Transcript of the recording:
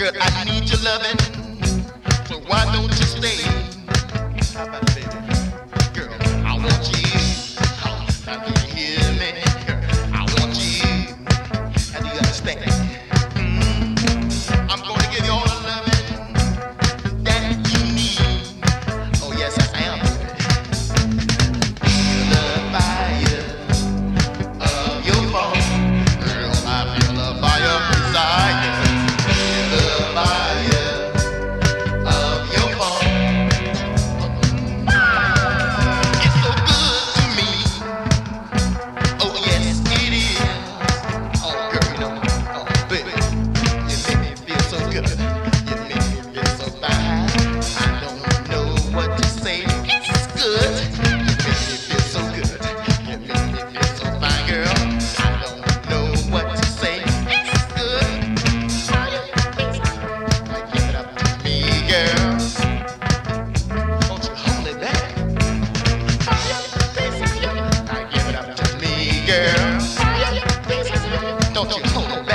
Girl, I need your loving, so why don't you stay? How about it, baby? Girl, I want you. Now do you hear me? Girl, I want you. How do you understand? I'm gonna give you all the loving that you need. Oh yes, I am, baby. Feel the fire of your phone. Girl, I feel the fire beside you. Feel the fire of your phone. It's so good to me. Oh yes, it is. Oh girl, you know, oh baby, you make me feel so good. You make me feel so fine. I don't know what to say. It's good. You make me feel so good. You make me feel so fine, girl. I don't know what to say. It's good. Now give it up to me, girl. Won't you hold it back? Now give it up to me, girl. Don't you hold it